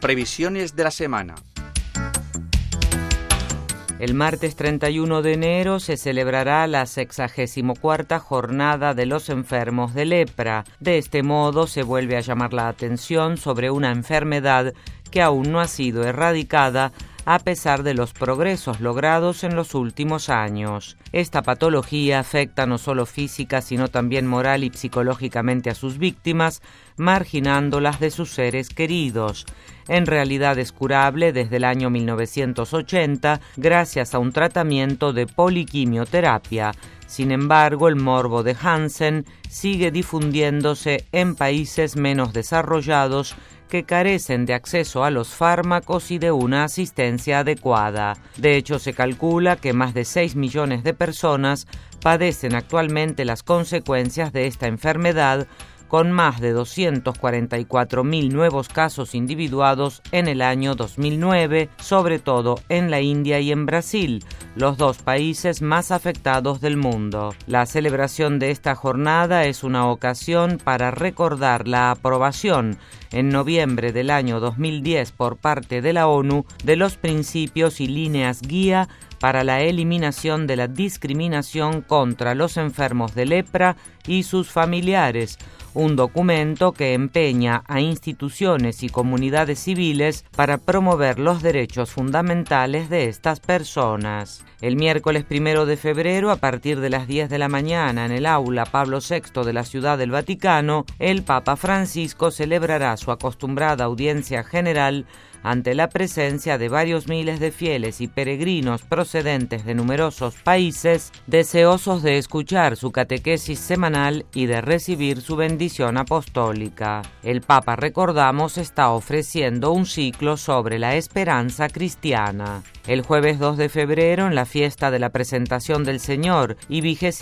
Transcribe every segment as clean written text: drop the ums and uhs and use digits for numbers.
Previsiones de la semana. El martes 31 de enero se celebrará la 64ª Jornada de los Enfermos de Lepra. De este modo se vuelve a llamar la atención sobre una enfermedad que aún no ha sido erradicada a pesar de los progresos logrados en los últimos años. Esta patología afecta no solo física, sino también moral y psicológicamente a sus víctimas, marginándolas de sus seres queridos. En realidad es curable desde el año 1980 gracias a un tratamiento de poliquimioterapia. Sin embargo, el morbo de Hansen sigue difundiéndose en países menos desarrollados que carecen de acceso a los fármacos y de una asistencia adecuada. De hecho, se calcula que más de 6 millones de personas padecen actualmente las consecuencias de esta enfermedad, con más de 244.000 nuevos casos individuados en el año 2009, sobre todo en la India y en Brasil, los dos países más afectados del mundo. La celebración de esta jornada es una ocasión para recordar la aprobación en noviembre del año 2010 por parte de la ONU de los principios y líneas guía para la eliminación de la discriminación contra los enfermos de lepra y sus familiares, un documento que empeña a instituciones y comunidades civiles para promover los derechos fundamentales de estas personas. El miércoles 1 de febrero, a partir de las 10 de la mañana, en el aula Pablo VI de la Ciudad del Vaticano, el Papa Francisco celebrará su acostumbrada audiencia general ante la presencia de varios miles de fieles y peregrinos procedentes de numerosos países, deseosos de escuchar su catequesis semanal y de recibir su bendición apostólica. El Papa, recordamos, está ofreciendo un ciclo sobre la esperanza cristiana. El jueves 2 de febrero, en la fiesta de la Presentación del Señor y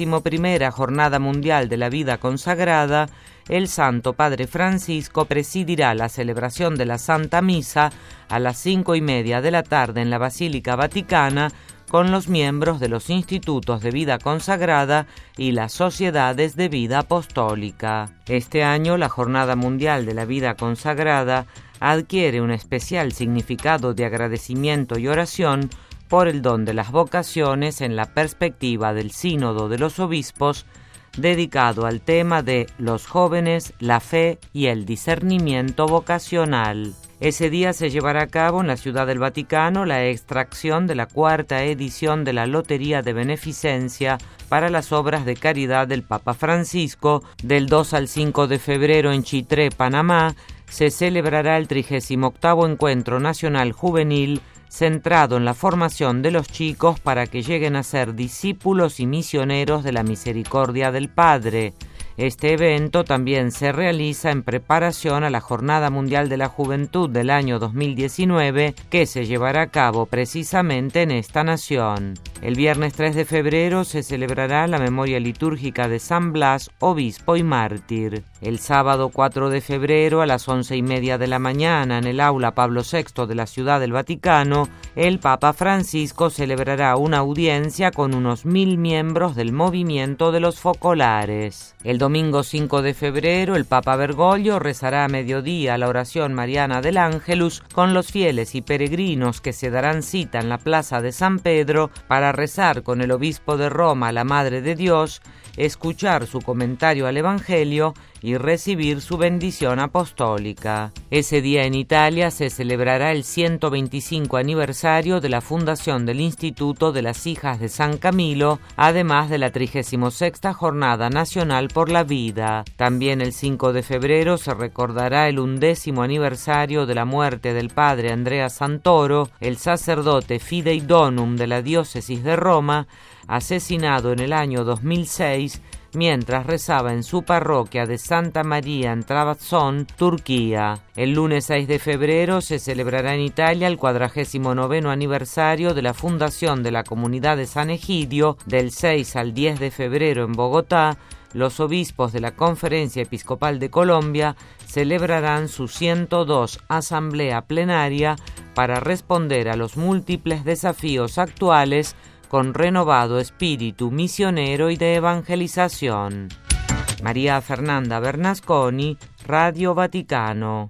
21ª Jornada Mundial de la Vida Consagrada, el Santo Padre Francisco presidirá la celebración de la Santa Misa a las 5:30 de la tarde en la Basílica Vaticana con los miembros de los institutos de vida consagrada y las sociedades de vida apostólica. Este año, la Jornada Mundial de la Vida Consagrada adquiere un especial significado de agradecimiento y oración por el don de las vocaciones en la perspectiva del Sínodo de los Obispos, dedicado al tema de los jóvenes, la fe y el discernimiento vocacional. Ese día se llevará a cabo en la Ciudad del Vaticano la extracción de la 4ª edición de la Lotería de Beneficencia para las obras de caridad del Papa Francisco. Del 2 al 5 de febrero en Chitré, Panamá, se celebrará el 38º Encuentro Nacional Juvenil centrado en la formación de los chicos para que lleguen a ser discípulos y misioneros de la misericordia del Padre. Este evento también se realiza en preparación a la Jornada Mundial de la Juventud del año 2019, que se llevará a cabo precisamente en esta nación. El viernes 3 de febrero se celebrará la memoria litúrgica de San Blas, obispo y mártir. El sábado 4 de febrero a las 11:30 de la mañana en el aula Pablo VI de la Ciudad del Vaticano, el Papa Francisco celebrará una audiencia con unos 1.000 miembros del movimiento de los focolares. El domingo 5 de febrero, el Papa Bergoglio rezará a mediodía la oración mariana del Ángelus con los fieles y peregrinos que se darán cita en la plaza de San Pedro para rezar con el obispo de Roma, la Madre de Dios, escuchar su comentario al Evangelio y recibir su bendición apostólica. Ese día en Italia se celebrará el 125 aniversario de la fundación del Instituto de las Hijas de San Camilo, además de la 36ª Jornada Nacional por la Vida. También el 5 de febrero se recordará el 11º aniversario de la muerte del padre Andrea Santoro, el sacerdote Fidei Donum de la diócesis de Roma, asesinado en el año 2006 mientras rezaba en su parroquia de Santa María en Trabzon, Turquía. El lunes 6 de febrero se celebrará en Italia el 49º aniversario de la fundación de la Comunidad de San Egidio. Del 6 al 10 de febrero en Bogotá, los obispos de la Conferencia Episcopal de Colombia celebrarán su 102 Asamblea Plenaria para responder a los múltiples desafíos actuales con renovado espíritu misionero y de evangelización. María Fernanda Bernasconi, Radio Vaticano.